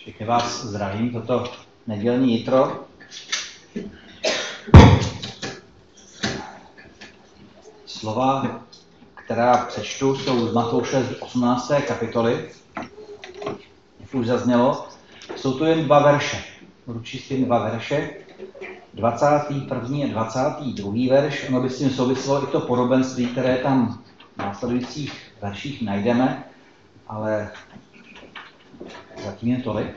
Všechny vás zdravím, toto nedělní jitro. Slova, která přečtu, jsou z Matouše z 18. kapitoly. Jak už zaznělo, jsou to jen 2 verše. Budu číst jen 2 verše. 21. a 22. verš. Ono by s tím souviselo i to podobenství, které tam v následujících verších najdeme, ale zatím je tolik.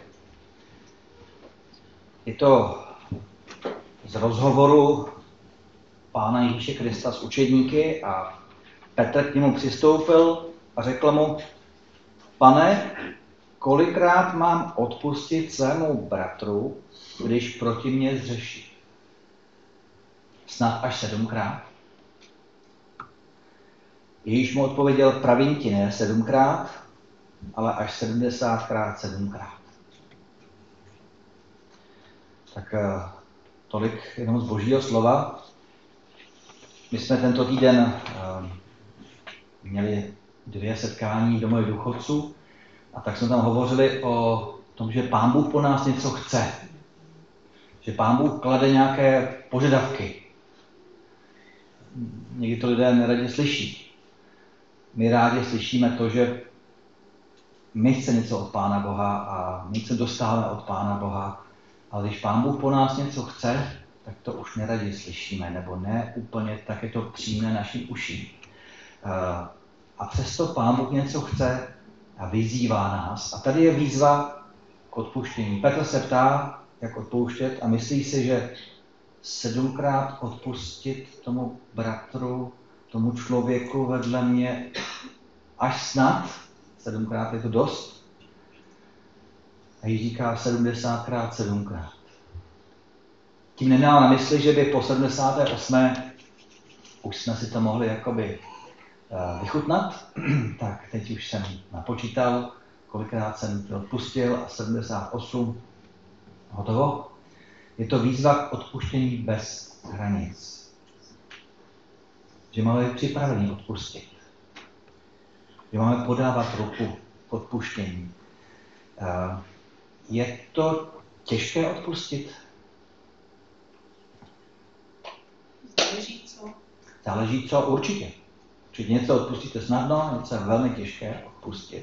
Je to z rozhovoru Pána Ježíše Krista s učedníky a Petr k němu přistoupil a řekl mu: Pane, kolikrát mám odpustit svému bratru, když proti mně zřeší? Snad až 7krát? Ježíš mu odpověděl: pravím ti, ne 7krát, ale až 70krát 7krát. Tak tolik jenom z Božího slova. My jsme tento týden měli 2 setkání v domově důchodců a tak jsme tam hovořili o tom, že Pán Bůh po nás něco chce. Že Pán Bůh klade nějaké požadavky. Někdy to lidé neradě slyší. My rádi slyšíme to, že my chceme něco od Pána Boha a my něco dostáváme od Pána Boha. Ale když Pán Bůh po nás něco chce, tak to už neradě slyšíme, nebo ne úplně tak je to příjemné našim uším. A přesto Pán Bůh něco chce a vyzývá nás. A tady je výzva k odpuštění. Petr se ptá, jak odpouštět, a myslí si, že 7krát odpustit tomu bratru, tomu člověku vedle mě, až snad, 7krát je to dost. A Ježíš říká 70krát 7krát. Tím nemá na mysli, že by po 78. už jsme si to mohli jakoby vychutnat. Tak teď už jsem napočítal, kolikrát jsem to odpustil, a 78 hotovo. Je to výzva k odpuštění bez hranic. Že máme připravení odpustit. Že máme podávat ruku k odpuštění. Je to těžké odpustit? Záleží co? Určitě. Určitě něco odpustíte snadno, něco je velmi těžké odpustit.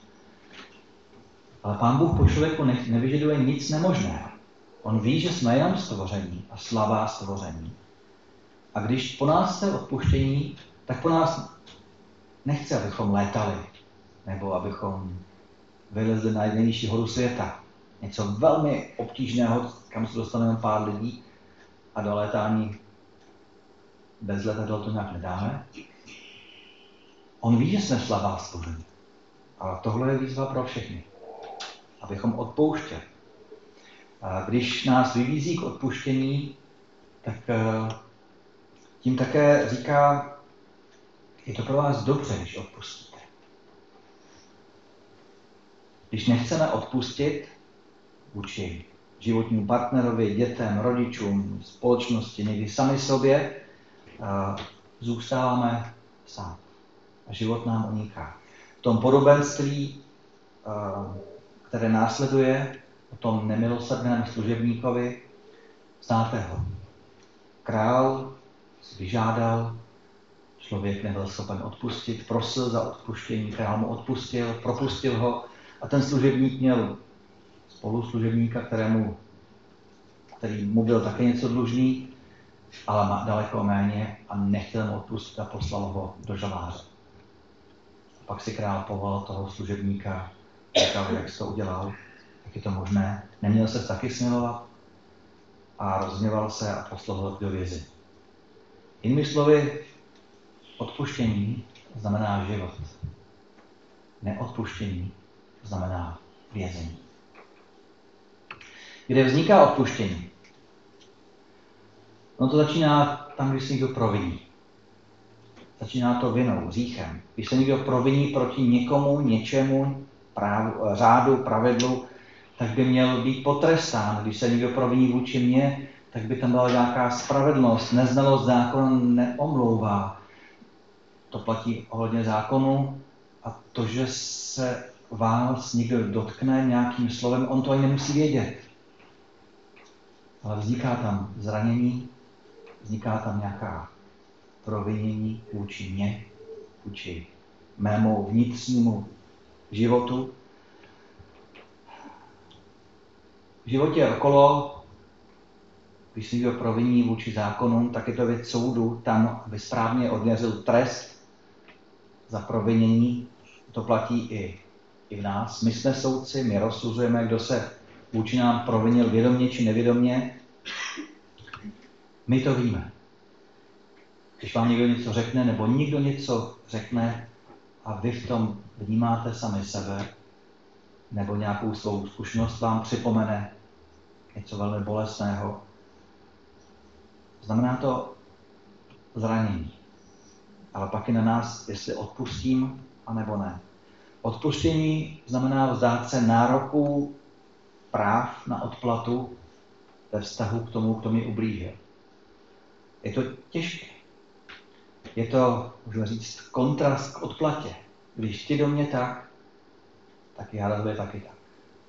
Ale Pán Bůh po člověku nevyžaduje nic nemožného. On ví, že jsme jenom stvoření a slabá stvoření. A když po nás chce odpuštění, tak po nás nechce, abychom létali, nebo abychom vylezli na nejvyšší horu světa. Něco velmi obtížného, kam se dostaneme pár lidí a do létání bez letadel to nějak nedáme. On ví, že jsme slabá stvoření. Ale tohle je výzva pro všechny. Abychom odpouštěli. A když nás vyvízí k odpuštění, tak tím také říká, je to pro vás dobře, když odpustíte. Když nechceme odpustit vůči životnímu partnerovi, dětem, rodičům, společnosti, někdy sami sobě, zůstáváme sám. A život nám uniká. V tom podobenství, které následuje, o tom nemilosrdném služebníkovi, znáte ho. Král si vyžádal, člověk nebyl schopen odpustit, prosil za odpuštění, král mu odpustil, propustil ho a ten služebník měl spoluslužebníka, který mu byl také něco dlužný, ale daleko méně a nechtěl mu odpustit a poslal ho do žaláře. A pak si král povolal toho služebníka, říkal, jak jsi to udělal, jak je to možné. Neměl se taky smilovat a rozhněval se a poslal ho do vězení. Jinými slovy, odpuštění znamená život. Neodpuštění znamená vězení. Kde vzniká odpuštění? No to začíná tam, když se někdo proviní. Začíná to vinou, hříchem. Když se někdo proviní proti někomu, něčemu, řádu, pravidlu, tak by měl být potrestán. Když se někdo proviní vůči mně, tak by tam byla nějaká spravedlnost. Neznalost zákona neomlouvá. To platí ohledně zákonu a to, že se vás někdo dotkne nějakým slovem, on to ani nemusí vědět. Ale vzniká tam zranění, vzniká tam nějaká provinění vůči mně, vůči mému vnitřnímu životu. V životě okolo, když se někdo proviní vůči zákonům, tak je to věc soudu, tam, aby správně odměřil trest za provinění. To platí i v nás. My jsme soudci, my rozsuzujeme, kdo se vůči nám provinil vědomě či nevědomě. My to víme. Když vám někdo něco řekne, nebo někdo něco řekne a vy v tom vnímáte sami sebe, nebo nějakou svou zkušenost vám připomene něco velmi bolestného, znamená to zranění. Ale pak je na nás, jestli odpustím, anebo ne. Odpuštění znamená vzdát se nároků, práv na odplatu ve vztahu k tomu, kdo mi ublížil. Je to těžké. Je to, můžeme říct, kontrast k odplatě. Když ty do mě tak já do tebe taky tak.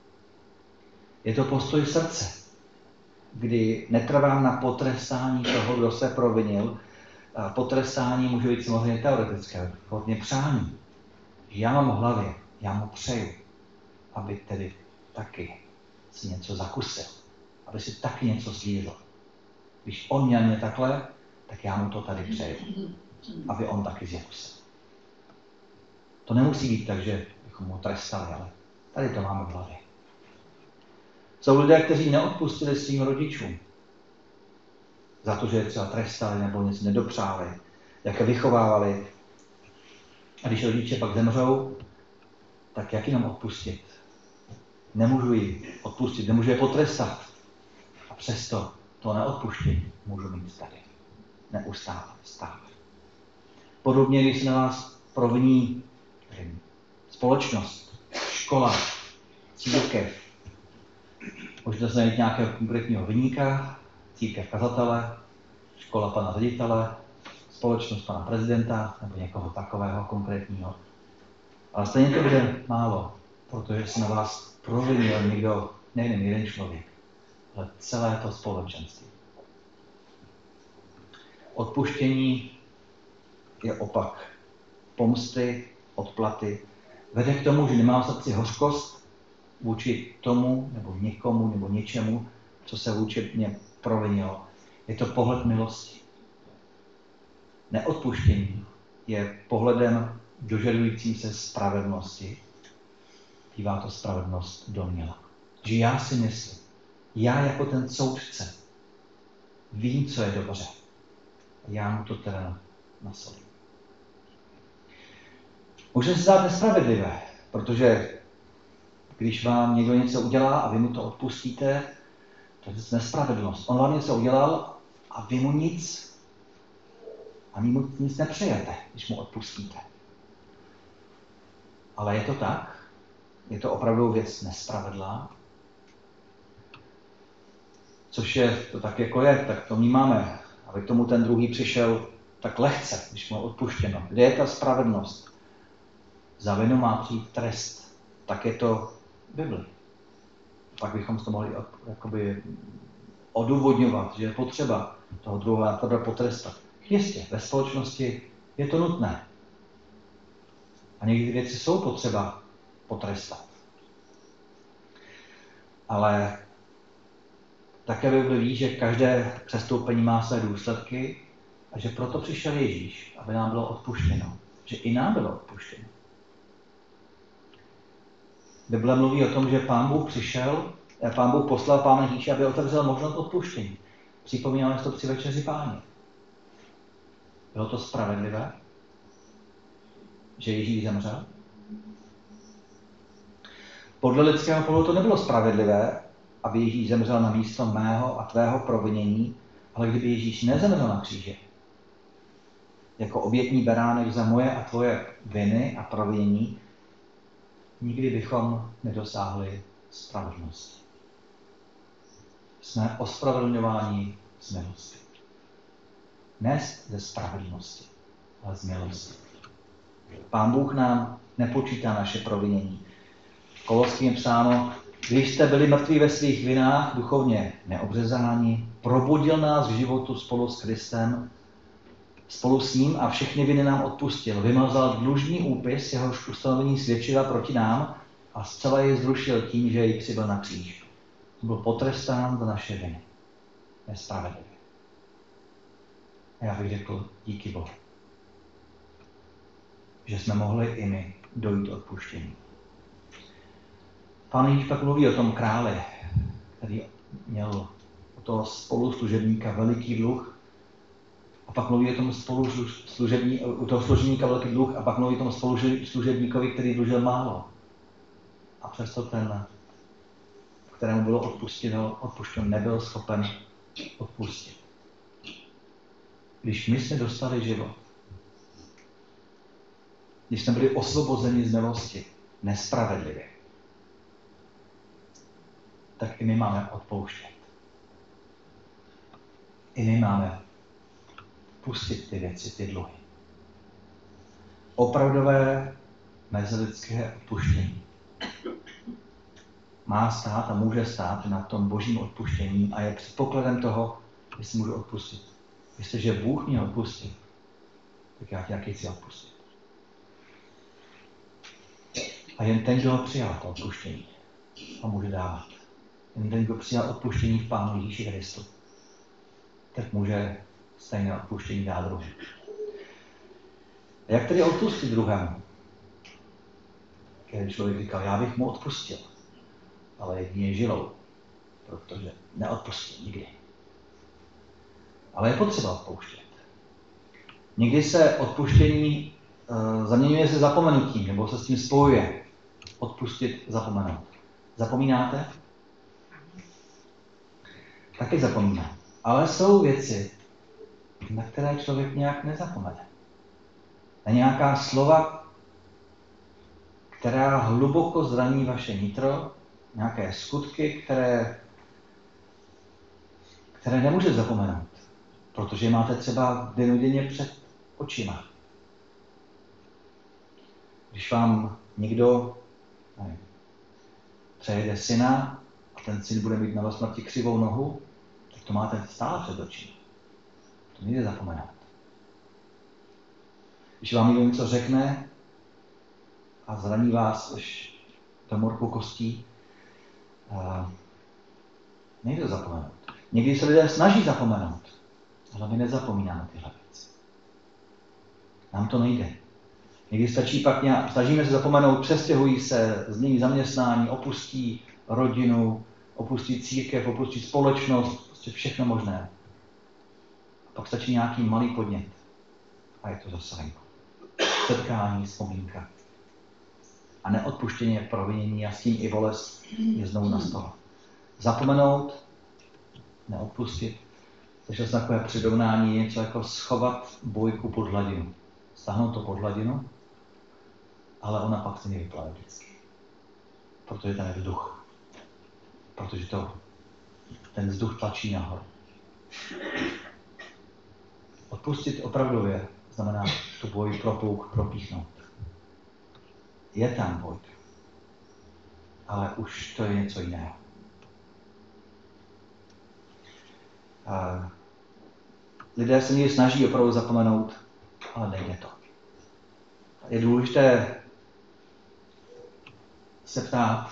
Je to postoj srdce, kdy netrvám na potrestání toho, kdo se provinil. Potrestání může být samozřejmě teoretické, hodně přání. Já mám v hlavě, já mu přeju, aby tedy taky si něco zakusil, aby si taky něco slíbil. Když on měl mě takhle, tak já mu to tady přeju, aby on taky zkusil. To nemusí být tak, že bychom mu trestali, ale tady to máme v hlavě. Jsou lidé, kteří neodpustili svým rodičům za to, že je třeba trestali nebo něco nedopřáli, jak je vychovávali. A když rodiče pak zemřou, tak jak jenom odpustit? Nemůžu ji odpustit, nemůžu je potrestat. A přesto to neodpuštění můžu mít tady. Neustále, stále. Podobně, když se na vás proviní společnost, škola, církev, můžete se najít nějakého konkrétního viníka, církev kazatele, škola pana ředitele, společnost pana prezidenta nebo někoho takového konkrétního. Ale stejně to bude málo, protože se na vás provinil někdo, nejen jeden člověk, ale celé to společenství. Odpuštění je opak pomsty, odplaty. Vede k tomu, že nemám v srdci hořkost vůči tomu, nebo někomu, nebo něčemu, co se vůči mě provinilo. Je to pohled milosti. Neodpuštění je pohledem dožadujícím se spravedlnosti. Dívá to spravedlnost domněla. Že já si myslím, já jako ten soudce vím, co je dobře. Já mu to teda nasolím. Může se zdát nespravedlivé, protože když vám někdo něco udělá a vy mu to odpustíte, to je nespravedlnost. On vám něco udělal a vy mu nic, ani mu nic nepřejete, když mu odpustíte. Ale je to tak? Je to opravdu věc nespravedlá? Což je, to tak jako je, tak to vnímáme. Aby k tomu ten druhý přišel tak lehce, když mu odpuštěno. Kde je ta spravedlnost? Za vinu má přijít trest. Tak je to v Bibli. Pak bychom to mohli jakoby odůvodňovat, že je potřeba toho druhého potrestat. Jistě, ve společnosti je to nutné. A někdy věci jsou potřeba potrestat. Ale také Bible ví, že každé přestoupení má své důsledky a že proto přišel Ježíš, aby nám bylo odpuštěno. Že i nám bylo odpuštěno. Bible mluví o tom, že Pán Bůh poslal Pána Ježíše, aby otevřel možnost odpuštění. Připomínáme to při večeři Páně. Bylo to spravedlivé, že Ježíš zemřel? Podle lidského pohledu to nebylo spravedlivé, aby Ježíš zemřel na místo mého a tvého provinění, ale kdyby Ježíš nezemřel na kříži, jako obětní beránek za moje a tvoje viny a provinění, nikdy bychom nedosáhli spravedlnosti. Jsme ospravedlňováni z milosti. Ne ze spravedlnosti, ale z milosti. Pán Bůh nám nepočítá naše provinění. Koloským je psáno, když jste byli mrtví ve svých vinách, duchovně neobřezáni, probudil nás k životu spolu s Kristem, spolu s ním a všechny viny nám odpustil. Vymazal dlužný úpis, jehož ustanovení svědčila proti nám a zcela jej zrušil tím, že jej přibyl na kříž. Byl potrestán za naše viny. Nespravedlivě. A já bych řekl, díky Bohu, že jsme mohli i my dojít odpuštění. Pán Ježíš pak mluví o tom králi, který měl u toho spoluslužebníka veliký dluh, a pak mluví o tom u toho služebníka velký dluh, a pak mluví o tom spoluslužebníkovi, který dlužil málo. A přesto ten, kterému bylo odpuštěno, nebyl schopen odpustit. Když my jsme dostali život, když jsme byli osvobozeni z milosti nespravedlivě, tak i my máme odpouštět. I my máme pustit ty věci, ty dluhy. Opravdové mezilidské odpuštění má stát a může stát na tom božím odpuštění a je předpokladem toho, že si můžu odpustit. Jestliže Bůh mě odpustil, tak já ti taky chci odpustit. A jen ten, kdo ho přijal to odpuštění, ho může dávat. Jen ten, kdo přijal odpuštění v Pánu Ježíši Kristu, tak může stejné odpuštění dát druhým. A jak tedy odpustit druhému? Když člověk říkal, já bych mu odpustil, ale jedině žilou, protože neodpustil nikdy. Ale je potřeba odpouštět. Někdy se odpuštění zaměňuje se zapomenutím, nebo se s tím spojuje. Odpustit, zapomenout. Zapomínáte? Taky zapomínám. Ale jsou věci, na které člověk nějak nezapomene. Na nějaká slova, která hluboko zraní vaše nitro, nějaké skutky, které nemůžete zapomenout, protože máte třeba dennodenně před očima. Když vám někdo přejede syna a ten syn bude mít na smrti křivou nohu, tak to máte stále před očima. To nejde zapomenout. Když vám někdo něco řekne a zraní vás až do morku kostí, nejde zapomenout. Někdy se lidé snaží zapomenout, ale my nezapomínáme tyhle věci. Nám to nejde. Někdy stačí pak snažíme se zapomenout, přestěhují se, změní zaměstnání, opustí rodinu, opustí církev, opustí společnost, prostě všechno možné. A pak stačí nějaký malý podnět a je to zase venku. Setkání, vzpomínka. A neodpuštění je provinění a s tím i bolest je znovu na stole. Zapomenout, neodpustit. Takže takové přirovnání je něco jako schovat bojku pod hladinu. Stáhnout to pod hladinu, ale ona pak se nevyplave vždycky. Protože tam je vzduch. Protože ten vzduch tlačí nahoru. Odpustit opravdově znamená tu boj propíchnout. Je tam boj, ale už to je něco jiného. Lidé se někdy snaží opravdu zapomenout, ale nejde to. Je důležité se ptát,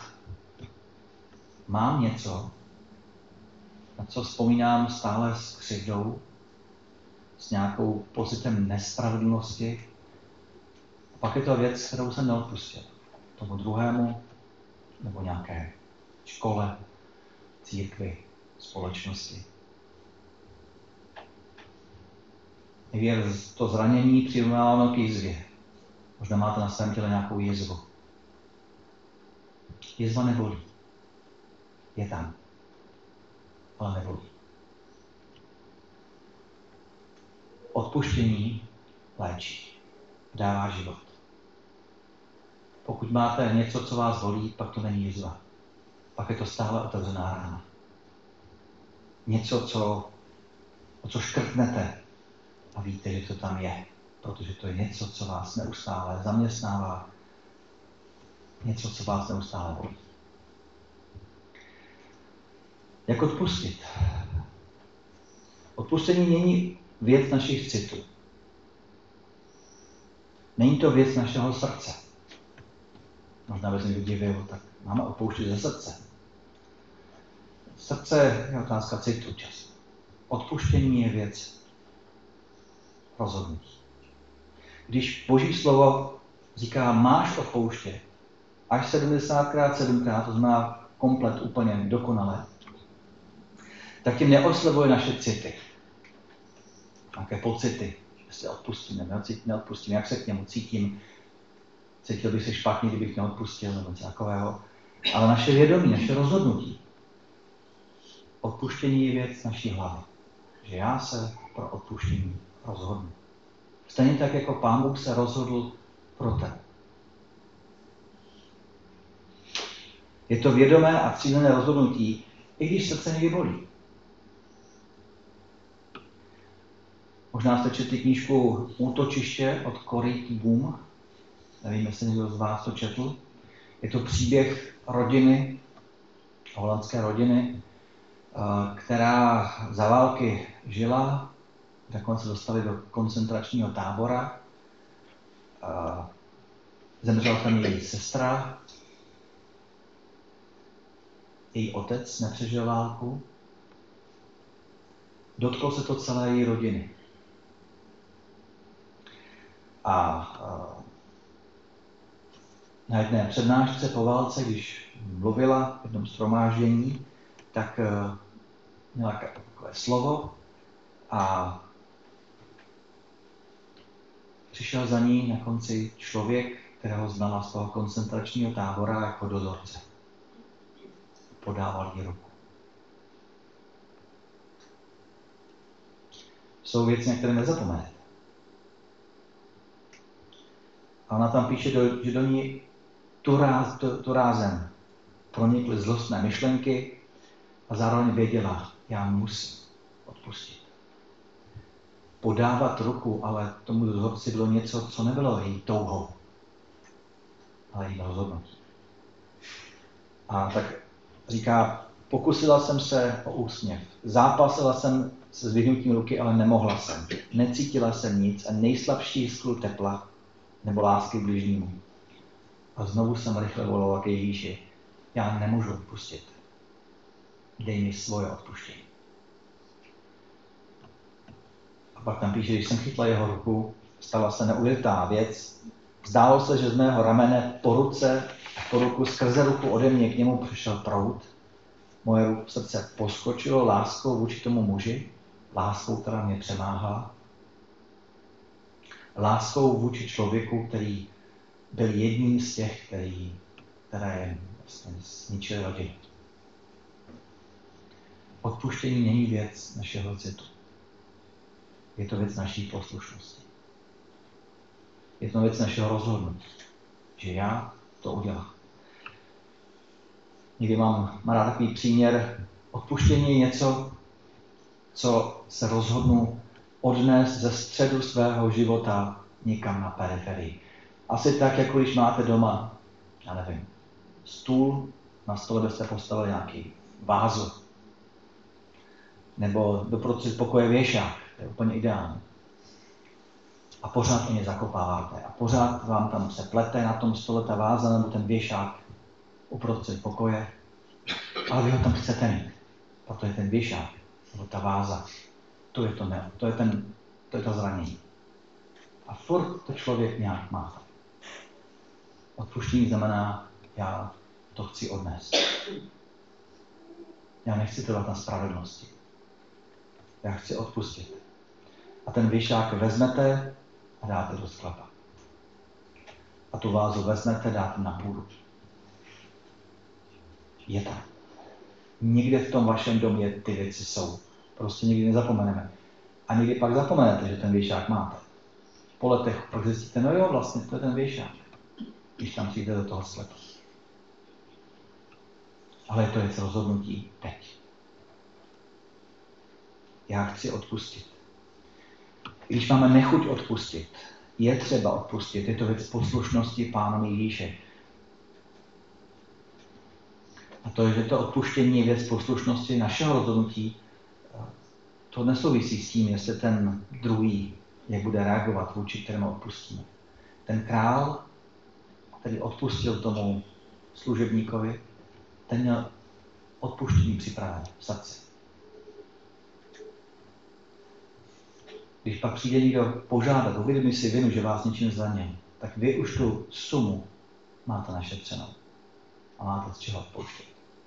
mám něco, na co vzpomínám stále s křivdou, s nějakou pocitem nespravedlnosti. A pak je to věc, kterou jsem neodpustil. Tomu druhému, nebo nějaké škole, církvi, společnosti. Je to zranění přirovnáváno k jizvě. Možná máte na svém těle nějakou jizvu. Jizva nebolí. Je tam. Ale nebolí. Odpuštění léčí. Dává život. Pokud máte něco, co vás bolí, pak to není jizva. Pak je to stále otevřená rána. Něco, o co škrtnete a víte, že to tam je. Protože to je něco, co vás neustále zaměstnává něco, co vás neustále bolí. Jak odpustit? Odpuštění není věc našich citů. Není to věc našeho srdce. Možná by se mi divil, tak máme odpouštět ze srdce. Srdce je otázka citu často. Odpuštění je věc rozhodnutí. Když Boží slovo říká, máš odpouštět, až 70krát, 7krát, to znamená komplet, úplně dokonale, tak tím neoslovuje naše city. Nějaké pocity, jestli odpustím, nebo neodpustím, jak se k němu cítím. Cítil bych se špatně, kdybych neodpustil, nebo něco takového. Ale naše vědomí, naše rozhodnutí. Odpuštění je věc naší hlavy. Že já se pro odpuštění rozhodnu. Stejně tak, jako Pán Bůh se rozhodl pro tebe. Je to vědomé a cílené rozhodnutí, i když srdce někdy bolí. Možná jste četli knížku Útočiště od Corrie ten Boom. Nevím, jestli někdo z vás to četl. Je to příběh rodiny, holandské rodiny, která za války žila, dokonce se dostali do koncentračního tábora. Zemřela tam její sestra, její otec nepřežil válku. Dotklo se to celé její rodiny. A na jedné přednášce po válce, když mluvila v jednom shromáždění, tak měla takové slovo a přišel za ní na konci člověk, kterého znala z toho koncentračního tábora jako dozorce. Podával jí ruku. Jsou věci, na které nezapomenete. A ona tam píše, že do ní tu rázem pronikly zlostné myšlenky a zároveň věděla, já musím odpustit. Podávat ruku, ale tomu dozorci bylo něco, co nebylo její touhou, ale její rozhodnutí. A tak říká, pokusila jsem se o úsměv. Zápasila jsem se zvednutím ruky, ale nemohla jsem. Necítila jsem nic a nejslabší jiskru tepla nebo lásky k bližnímu. A znovu jsem rychle volala k Ježíši. Já nemůžu odpustit. Dej mi svoje odpuštění. A pak tam píše, když jsem chytla jeho ruku, stala se neuvěřitelná věc. Zdálo se, že z mého ramene po ruku skrze ruku ode mě k němu přišel proud. Moje srdce poskočilo láskou vůči tomu muži, láskou, která mě přemáhala. Láskou vůči člověku, který byl jedním z těch, které vlastně zničily rodinu. Odpuštění není věc našeho citu. Je to věc naší poslušnosti. Je to věc našeho rozhodnutí, že já to udělám. Někdy mám rád takový příměr. Odpuštění je něco, co se rozhodnu odnést ze středu svého života někam na periferii. Asi tak, jako když máte doma, já nevím, stůl, na stole byste postavili nějaký vázu. Nebo doprostřed pokoje věšák, to je úplně ideální. A pořád o ně zakopáváte. A pořád vám tam se plete na tom stole ta váza nebo ten věšák uprostřed pokoje. Ale vy ho tam chcete mít. Proto je ten věšák nebo ta váza. To je to zranění. A furt to člověk nějak má. Odpuštění znamená, já to chci odnést. Já nechci trvat na spravedlnosti. Já chci odpustit. A ten věšák vezmete a dáte do sklepa. A tu vázu vezmete, dáte na půdu. Je tam. Někde v tom vašem domě ty věci jsou. Prostě nikdy nezapomeneme. A někdy pak zapomenete, že ten věšák máte. Po letech pak zjistíte, no jo, vlastně to je ten věšák. Když tam přijde do toho sklepa. Ale to je věc rozhodnutí teď. Já chci odpustit. Když máme nechuť odpustit, je třeba odpustit. Je to věc poslušnosti Pánu Ježíše. A to, že to odpuštění je věc poslušnosti našeho rozhodnutí, to nesouvisí s tím, jestli ten druhý, jak bude reagovat vůči kterému odpustíme. Ten král, který odpustil tomu služebníkovi, ten měl odpuštění připravené v srdci. Když pak přijde někdo požádat, uvědomí si vinu, že vás něčím zranil, tak vy už tu sumu máte našetřenou a máte z čeho odpouštět.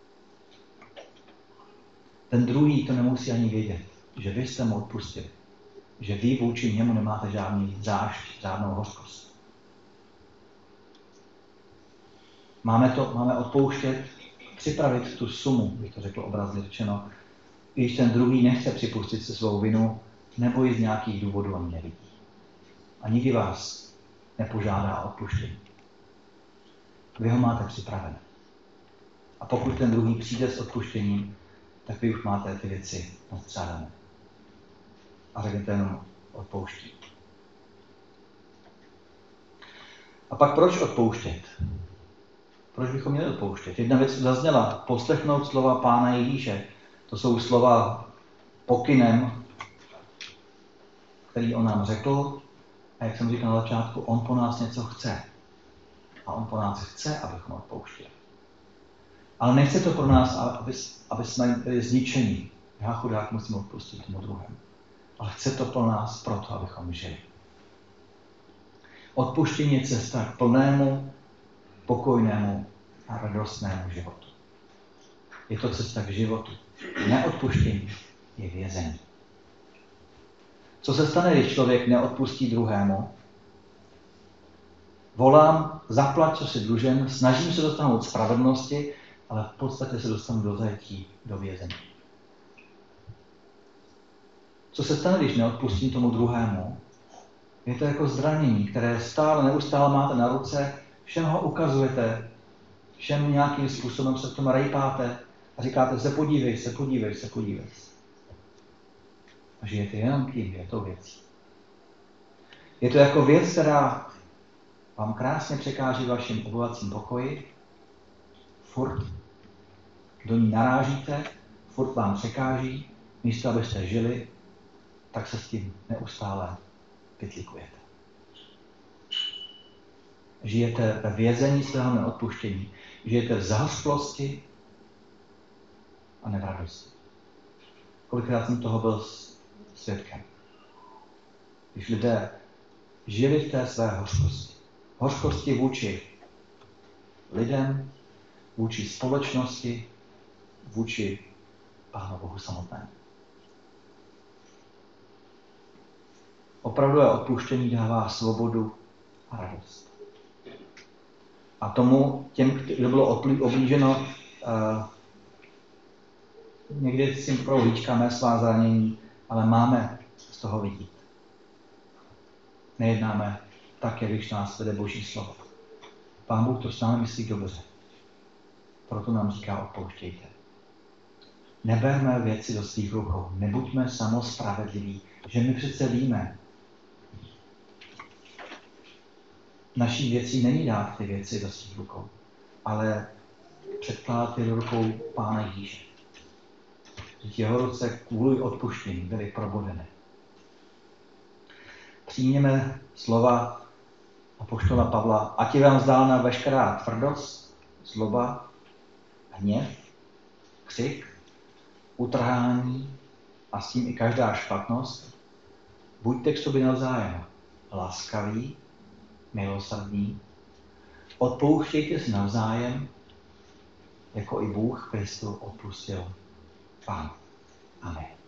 Ten druhý to nemusí ani vědět, že vy jste mu odpustili, že vy vůči němu nemáte žádný zášť, žádnou hořkost. Máme odpouštět, připravit tu sumu, bych to řekl obrazně řečeno, když ten druhý nechce připustit si svou vinu, nebo ji z nějakých důvodů ani nevidí. A nikdy vás nepožádá o odpuštění. Vy ho máte připravené. A pokud ten druhý přijde s odpuštěním, tak vy už máte ty věci nastřádané. A řeknete jenom odpouští. A pak proč odpouštět? Proč bychom měli odpouštět? Jedna věc zazněla, poslechnout slova Pána Ježíše. To jsou slova pokynem, který on nám řekl. A jak jsem říkal na začátku, on po nás něco chce. A on po nás chce, abychom odpouštěli. Ale nechce to pro nás, aby jsme byli zničeni. Já chudák musím odpustit tomu druhému. Ale chce to pro nás proto, abychom žili. Odpuštění je cesta k plnému, pokojnému a radostnému životu. Je to cesta k životu. Neodpuštění je vězení. Co se stane, když člověk neodpustí druhému? Volám, zaplať, co si dlužen, snažím se dostanout spravedlnosti, ale v podstatě se dostanu do zajetí, do vězení. Co se stane, když neodpustím tomu druhému? Je to jako zranění, které neustále máte na ruce, všem ho ukazujete, všem nějakým způsobem se v tom rejpáte a říkáte se podívej se. A žijete jenom tím, je to věcí. Je to jako věc, která vám krásně překáží vašim obovacím pokoji, furt do ní narážíte, furt vám překáží, místo abyste žili, tak se s tím neustále pytlikujete. Žijete ve vězení svého neodpuštění. Žijete v zahořklosti a ne v radosti. Kolikrát jsem toho byl svědkem. Když lidé žili v té své hořkosti. Hořkosti vůči lidem, vůči společnosti, vůči Pánu Bohu samotnému. Opravdové odpuštění dává svobodu a radost. A těm, kdo bylo oblíženo, někdy si opravdu vyčkáme svá zranění, ale máme z toho vidět. Nejednáme tak, jak když nás vede Boží slovo. Pán Bůh to s námi myslí dobře. Proto nám říká, odpouštějte. Neberme věci do svých rukou. Nebuďme samospravedliví, že my přece víme. Naší věcí není dát ty věci do svých rukou, ale předkládat je do rukou Pána Ježíše. Jeho ruce kvůli odpuštění byly probodené. Přijměme slova apoštola Pavla, ať je vám vzdána veškerá tvrdost, zloba, hněv, křik, utrhání a s tím i každá špatnost. Buďte k sobě navzájem laskaví, milosrdní, odpouštějte si navzájem, jako i Bůh Kristu odpustil vám. Amen.